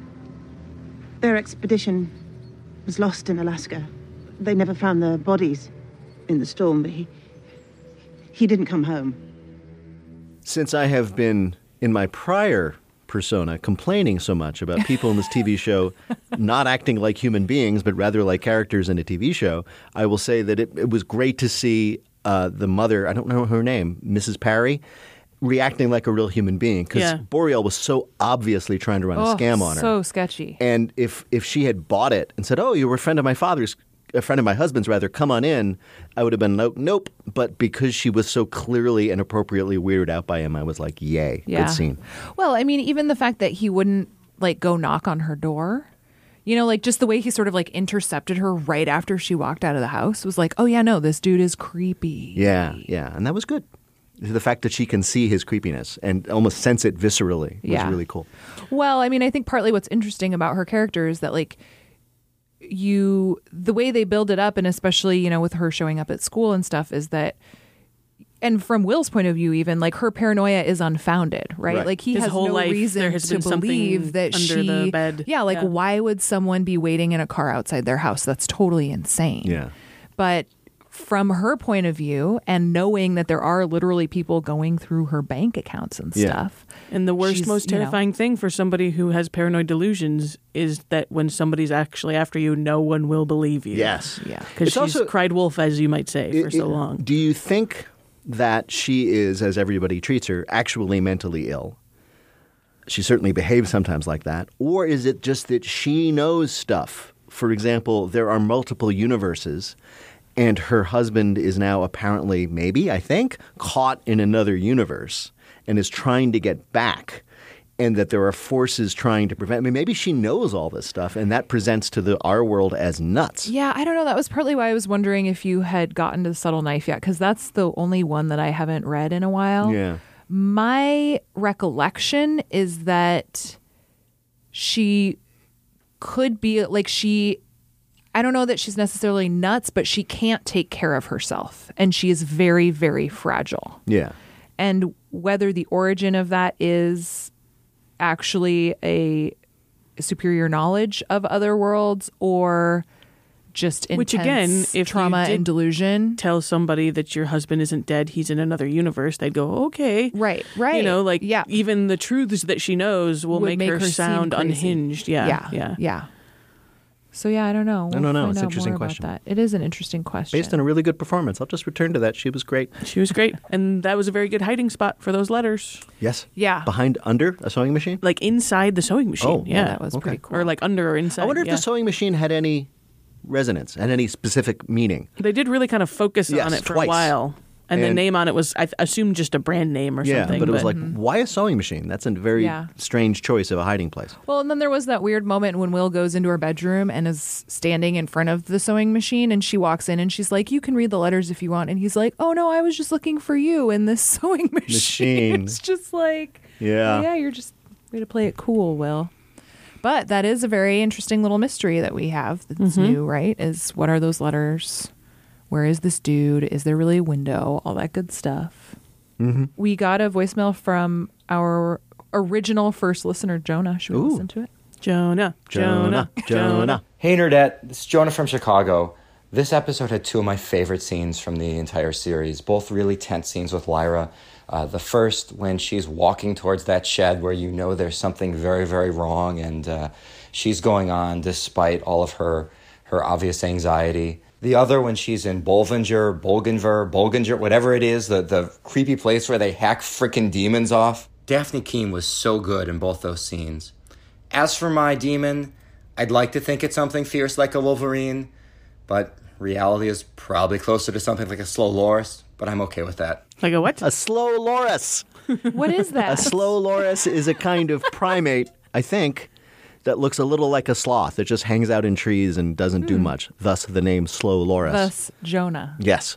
Their expedition was lost in Alaska. They never found the bodies in the storm, but he he didn't come home. Since I have been in my prior persona complaining so much about people in this T V show not acting like human beings, but rather like characters in a T V show, I will say that it, it was great to see uh, the mother, I don't know her name, Missus Parry, reacting like a real human being, because Yeah. Boreal was so obviously trying to run Oh, a scam on her. so sketchy. And if if she had bought it and said, "Oh, you were a friend of my father's, a friend of my husband's, rather, come on in," I would have been nope, nope. But because she was so clearly and appropriately weirded out by him, I was like, "Yay, Yeah. good scene." Well, I mean, even the fact that he wouldn't like go knock on her door, you know, like just the way he sort of like intercepted her right after she walked out of the house was like, oh yeah, no, this dude is creepy. Yeah, yeah, and that was good. The fact that she can see his creepiness and almost sense it viscerally was Yeah. really cool. Well, I mean, I think partly what's interesting about her character is that like you the way they build it up, and especially, you know, with her showing up at school and stuff, is that, and from Will's point of view, even like her paranoia is unfounded, right? Right. Like he His has whole no life, reason there has to been something believe that under she the bed. Yeah, like Yeah. why would someone be waiting in a car outside their house? That's totally insane. Yeah. But from her point of view, and knowing that there are literally people going through her bank accounts and Yeah. stuff. And the worst, she's, most you know- terrifying thing for somebody who has paranoid delusions is that when somebody's actually after you, no one will believe you. Yes. Yeah. Because It's she's also- cried wolf, as you might say, for It- so it- long. Do you think that she is, as everybody treats her, actually mentally ill? She certainly behaves sometimes like that. Or is it just that she knows stuff for example, there are multiple universes, and her husband is now apparently, maybe, I think, caught in another universe and is trying to get back, and that there are forces trying to prevent. I mean, maybe she knows all this stuff, and that presents to the our world as nuts. Yeah, I don't know. That was partly why I was wondering if you had gotten to the Subtle Knife yet, because that's the only one that I haven't read in a while. Yeah. My recollection is that she could be like she, I don't know that she's necessarily nuts, but she can't take care of herself. And she is very, very fragile. Yeah. And whether the origin of that is actually a superior knowledge of other worlds or just intense Which again, if trauma you did and delusion. Tell somebody that your husband isn't dead, he's in another universe, they'd go, okay. Right, right. You know, like yeah. even the truths that she knows will Would make, make her, her sound seem crazy. unhinged. Yeah, Yeah, yeah. yeah. So yeah, I don't know. I don't know. find It's an out interesting more about question. that. It is an interesting question. Based on a really good performance. I'll just return to that. She was great. She was great. And that was a very good hiding spot for those letters. Yes. Yeah. Behind, under a sewing machine? Like inside the sewing machine. Oh, yeah. that was okay. pretty cool. Or like under or inside. I wonder if yeah. the sewing machine had any resonance, had any specific meaning. They did really kind of focus Yes, on it for twice. a while. And, the And- name on it was, I th- assumed, just a brand name or Yeah, something. but it was like, why a sewing machine? That's a very Yeah. strange choice of a hiding place. Well, and then there was that weird moment when Will goes into her bedroom and is standing in front of the sewing machine, and she walks in and she's like, "You can read the letters if you want." And he's like, "Oh no, I was just looking for you in this sewing machine." Machine. It's just like, Yeah. yeah, you're just way to play it cool, Will. But that is a very interesting little mystery that we have that's Mhm. new, right? Is what are those letters? Where is this dude? Is there really a window? All that good stuff. Mm-hmm. We got a voicemail from our original first listener, Jonah. Should we Ooh. listen to it? Jonah, Jonah, Jonah. Hey, Nerdette. This is Jonah from Chicago. This episode had two of my favorite scenes from the entire series, both really tense scenes with Lyra. Uh, the first, when she's walking towards that shed where you know there's something very, very wrong, and uh, she's going on despite all of her, her obvious anxiety. The other, when she's in Bolvinger, Bolgenver, Bolginger, whatever it is, the, the creepy place where they hack frickin' demons off. Daphne Keane was so good in both those scenes. As for my demon, I'd like to think it's something fierce like a Wolverine, but reality is probably closer to something like a slow loris, but I'm okay with that. Like a what? A slow loris. What is that? A slow loris is a kind of primate, I think, that looks a little like a sloth. It just hangs out in trees and doesn't do Hmm. much. Thus, the name slow loris. Thus, Jonah. Yes.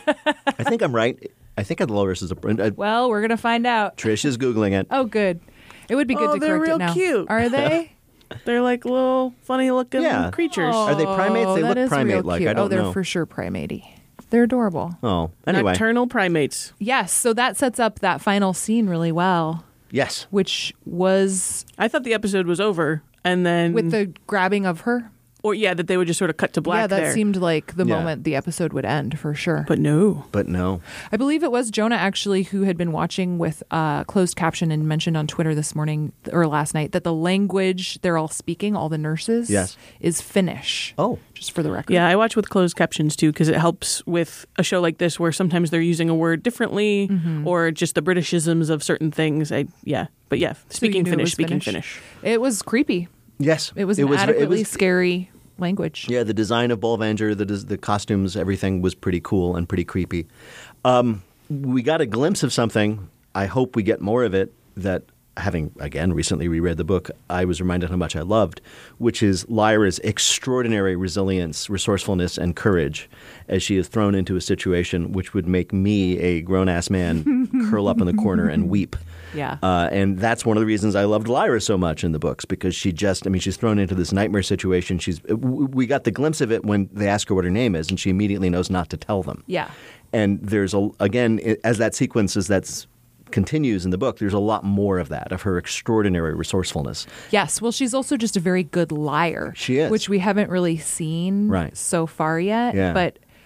I think I'm right. I think a loris is a... Uh, Well, we're going to find out. Trish is Googling it. Oh, good. It would be good Oh, to they're correct real it now. cute. Are they? They're like little funny looking Yeah. creatures. Are they primates? They Oh, look that is real primate-like. cute. I don't oh, they're know. for sure primate-y. They're adorable. Oh, anyway. Nocturnal primates. Yes, so that sets up that final scene really well, Yes. which was I thought the episode was over, and then with the grabbing of her. or yeah, that they would just sort of cut to black. yeah, that there. seemed like the Yeah. moment the episode would end for sure. But no. But no. I believe it was Jonah actually who had been watching with uh, closed caption and mentioned on Twitter this morning or last night that the language they're all speaking, all the nurses, Yes. is Finnish. Oh. Just for the record. Yeah, I watch with closed captions too because it helps with a show like this where sometimes they're using a word differently Mhm. or just the Britishisms of certain things. I yeah, but yeah, So you speaking knew it Finnish, was speaking Finnish? Finnish. It was creepy. Yes. It was it an was, adequately it was, scary language. Yeah, the design of Bolvanger, the des- the costumes, everything was pretty cool and pretty creepy. Um, we got a glimpse of something. I hope we get more of it. That having again recently reread the book, I was reminded how much I loved, which is Lyra's extraordinary resilience, resourcefulness, and courage as she is thrown into a situation which would make me, a grown ass man, curl up in the corner and weep. Yeah. Uh, and that's one of the reasons I loved Lyra so much in the books, because she just, I mean, she's thrown into this nightmare situation. She's, w- we got the glimpse of it when they ask her what her name is, and she immediately knows not to tell them. Yeah. And there's, a, again, i- as that sequence is that's continues in the book, there's a lot more of that, of her extraordinary resourcefulness. Yes. Well, she's also just a very good liar. She is. Which we haven't really seen Right. so far yet. Yeah. But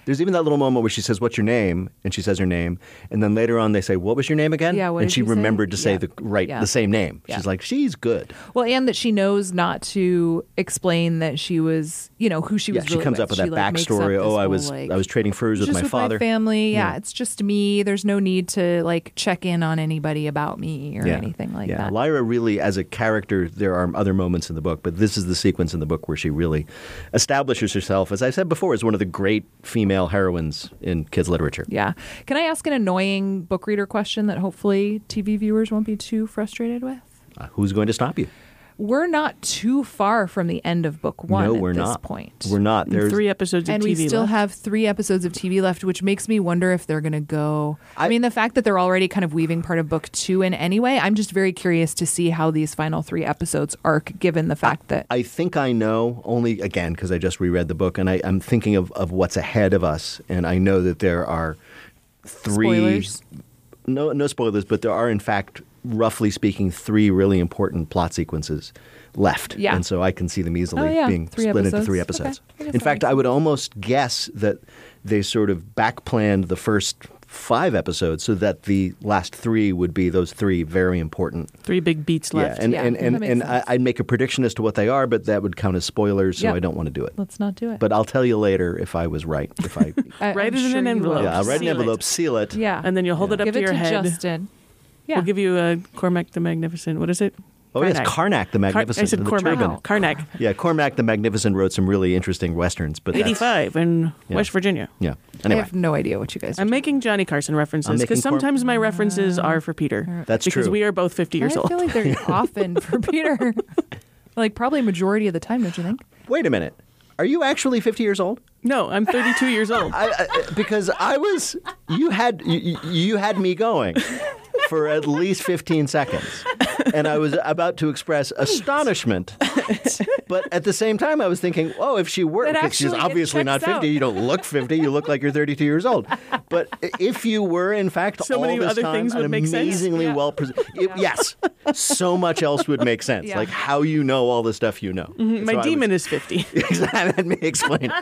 There's even that little moment where she says, "What's your name?" and she says her name, and then later on they say, "What was your name again?" Yeah, what and did she you say? remembered to say Yeah. the right, Yeah. the same name. Yeah. She's like, she's good. Well, and that she knows not to explain that she was, you know, who she was yeah, she really comes with. up with She, that like, makes up backstory. this Oh, I whole, was like, I was trading furs with just my with father. my family. Yeah, Yeah. it's just me. There's no need to like check in on anybody about me or anything like yeah. that. Lyra really, as a character, there are other moments in the book, but this is the sequence in the book where she really establishes herself, as I said before, as one of the great female heroines in kids' literature. Yeah. Can I ask an annoying book reader question that hopefully T V viewers won't be too frustrated with? Uh, who's going to stop you? We're not too far from the end of book one no, at we're this not. point. We're not. There's Three episodes of and T V we still left. have three episodes of T V left, which makes me wonder if they're going to go. I, mean, the fact that they're already kind of weaving part of book two in anyway, I'm just very curious to see how these final three episodes arc, given the fact that. I think I know, only again, because I just reread the book, and I, I'm thinking of, of what's ahead of us, and I know that there are three. Spoilers? No, no spoilers, but there are, in fact, roughly speaking, three really important plot sequences left. Yeah. And so I can see them easily Oh, yeah. being Three split into episodes. three Okay. episodes. I guess In that fact, makes I would almost guess that they sort of back-planned the first five episodes so that the last three would be those three very important. Three big beats left. Yeah, and, Yeah, and, that and, makes and I, sense. I'd make a prediction as to what they are, but that would count as spoilers, so Yeah. I don't want to do it. Let's not do it. But I'll tell you later if I was right. If I I- Write I'm it in sure an you envelope. will. yeah, I'll write an Seal it. envelope, seal it. Yeah. And then you'll hold it up Give to it your to head. Justin. Yeah. We'll give you a Cormac the Magnificent. What is it? Oh, yes, Karnak the Magnificent. Car- I said the Cormac. turban. Karnak. Yeah, Cormac the Magnificent wrote some really interesting westerns, but that's- eighty-five in Yeah. West Virginia. Yeah. I Anyway, have no idea what you guys are I'm making Johnny Carson I'm references making because Corm- sometimes my references are for Peter. That's because true. we are both fifty years I old. feel like they're often for Peter. Like probably a majority of the time, don't you think? wait a minute. Are you actually fifty years old? No, I'm thirty-two years old. I, I, because I was, you had you, you had me going for at least fifteen seconds, and I was about to express astonishment. But at the same time, I was thinking, oh, if she were, But because she's actually, it obviously not checks fifty. out. You don't look fifty. You look like you're thirty-two years old. But if you were, in fact, So all many this other time, things would an make sense. amazingly Yeah. well presented. Yes, so much else would make sense. Yeah. Like how you know all the stuff you know. Mhm, My So I demon was- is fifty. Let me explain.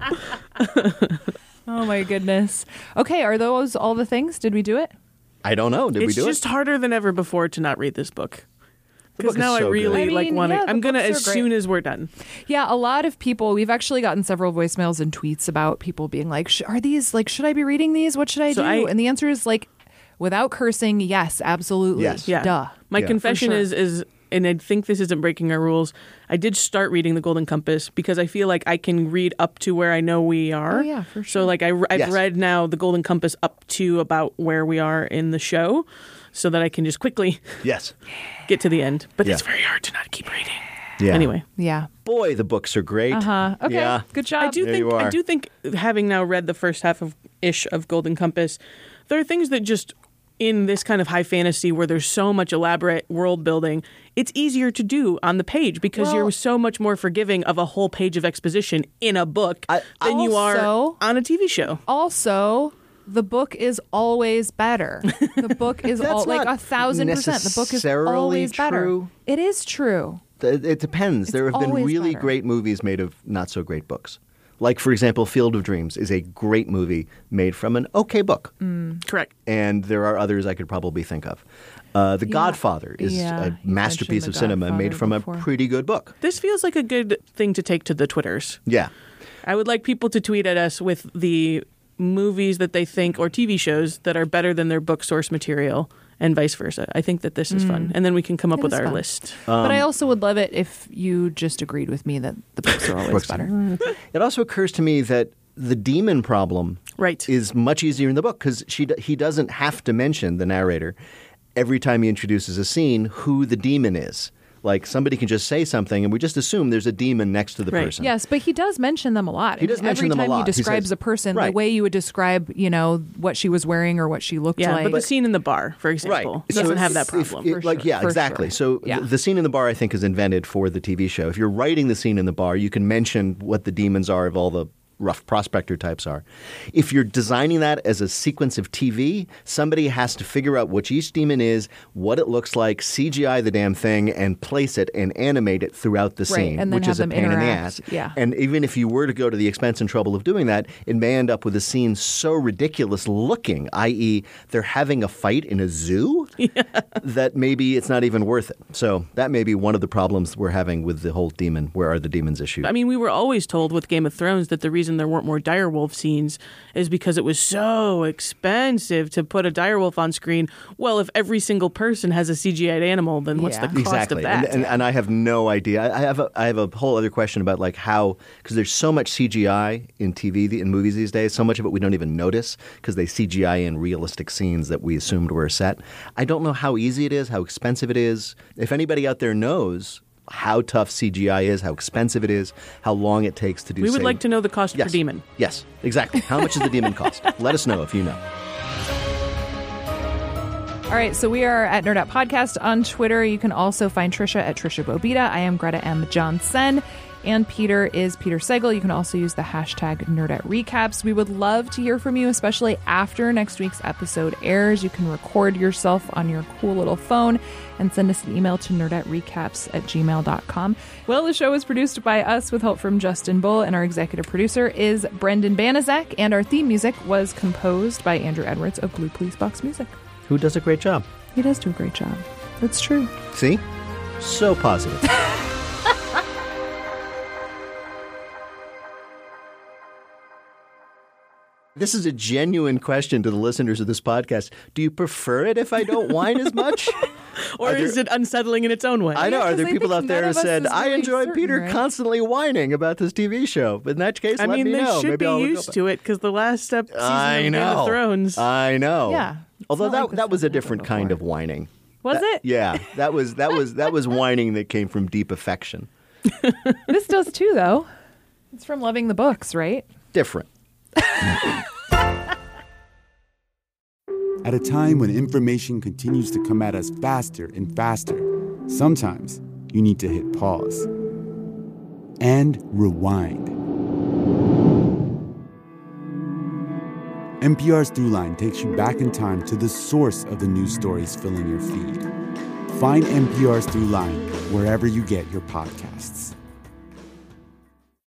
Oh my goodness. Okay, are those all the things? Did we do it? I don't know. Did It's we do just it? harder than ever before to not read this book. The book Because is now I so good. really I like mean, want to. yeah, the I'm gonna books as are great. soon as we're done. Yeah, a lot of people. We've actually gotten several voicemails and tweets about people being like, "Sh- "Are these like? Should I be reading these? What should I So do?" I- and the answer is like, without cursing, yes, absolutely. Yes. Yeah. Duh. My Yeah. confession For sure. is is and I think this isn't breaking our rules. I did start reading The Golden Compass because I feel like I can read up to where I know we are. Oh, yeah, for So sure. like I I've Yes. read now The Golden Compass up to about where we are in the show so that I can just quickly Yes. get to the end. But Yeah. it's very hard to not keep reading. Yeah. Anyway. Yeah. Boy, the books are great. Uh huh. Okay. Yeah. Good job. I do There think you I are. do think having now read the first half of ish of Golden Compass, there are things that just in this kind of high fantasy where there's so much elaborate world building, it's easier to do on the page because Well- you're so much more forgiving of a whole page of exposition in a book I- than you are Also- on a T V show. Also, the book is always better. The book is That's all like not a thousand percent. The book is necessarily always better. true. It is true. It, it depends. It's there have been always really better. great movies made of not so great books. Like, for example, Field of Dreams is a great movie made from an okay book. Mm. Correct. And there are others I could probably think of. Uh, the Yeah. Godfather is Yeah, a you masterpiece mentioned of The cinema made Godfather from before. a pretty good book. This feels like a good thing to take to the Twitters. Yeah. I would like people to tweet at us with the movies that they think or T V shows that are better than their book source material and vice versa. I think that this is fun. And then we can come up It with is our fun. list. but I also would love it if you just agreed with me that the books are always Books- better. It also occurs to me that the demon problem Right. is much easier in the book because she d- he doesn't have to mention, the narrator, every time he introduces a scene, who the demon is. Like somebody can just say something and we just assume there's a demon next to the Right. person. Yes, but he does mention them a lot. He does Every mention them a time lot. he He describes says- a person, the Right. way you would describe, you know, what she was wearing or what she looked Yeah, like. but the scene in the bar, for example, So doesn't if- have that if- problem. if- For like, sure, yeah, for exactly. sure. So Yeah. th- the scene in the bar, I think, is invented for the T V show. If you're writing the scene in the bar, you can mention what the demons are of all the rough prospector types are. If you're designing that as a sequence of T V, somebody has to figure out what each demon is, what it looks like, C G I the damn thing, and place it and animate it throughout the Right, scene, and then which have is a them pain in the interact. ass. Yeah. And even if you were to go to the expense and trouble of doing that, it may end up with a scene so ridiculous looking, that is they're having a fight in a zoo, yeah. that maybe it's not even worth it. So that may be one of the problems we're having with the whole demon, where are the demons issue. I mean, we were always told with Game of Thrones that the reason there weren't more direwolf scenes is because it was so expensive to put a direwolf on screen. Well, if every single person has a C G I'd animal, then what's Yeah. the cost exactly. of that? And, and, and I have no idea. I I have a, I have a whole other question about like how, because there's so much C G I in T V, in movies these days, so much of it we don't even notice because they C G I in realistic scenes that we assumed were a set. I don't know how easy it is, how expensive it is. If anybody out there knows how tough C G I is, how expensive it is, how long it takes to do. we would say- like to know the cost Yes. per demon. Yes, exactly. How much does the demon cost? Let us know if you know. All right, so we are at Nerd Out Podcast on Twitter. You can also find Trisha at Trisha Bobita. I am Greta M. Johnson. And Peter is Peter Sagal. You can also use the hashtag NerdOutRecaps. We would love to hear from you, especially after next week's episode airs. You can record yourself on your cool little phone and send us an email to nerdoutrecaps at gmail dot com. Well, the show is produced by us with help from Justin Bull, and our executive producer is Brendan Banaszak, and our theme music was composed by Andrew Edwards of Blue Police Box Music. Who does a great job? He does do a great job. That's true. See? So positive. This is a genuine question to the listeners of this podcast. Do you prefer it if I don't whine as much? Or Are there- is it unsettling in its own way? I know. Are there people out there who said, I enjoy certain, Peter right? constantly whining about this T V show? But in that case, I let mean, me they know. should Maybe be I'll look used up- to it because the last ep- season I of Game know. of Thrones. I know. Yeah. Although not that like the that was a stuff we different kind of whining. Was That- it? Yeah. That was that was that was whining that came from deep affection. This does too, though. It's from loving the books, right? Different. At a time when information continues to come at us faster and faster, sometimes you need to hit pause and rewind. N P R's Throughline takes you back in time to the source of the news stories filling your feed. Find N P R's Throughline wherever you get your podcasts.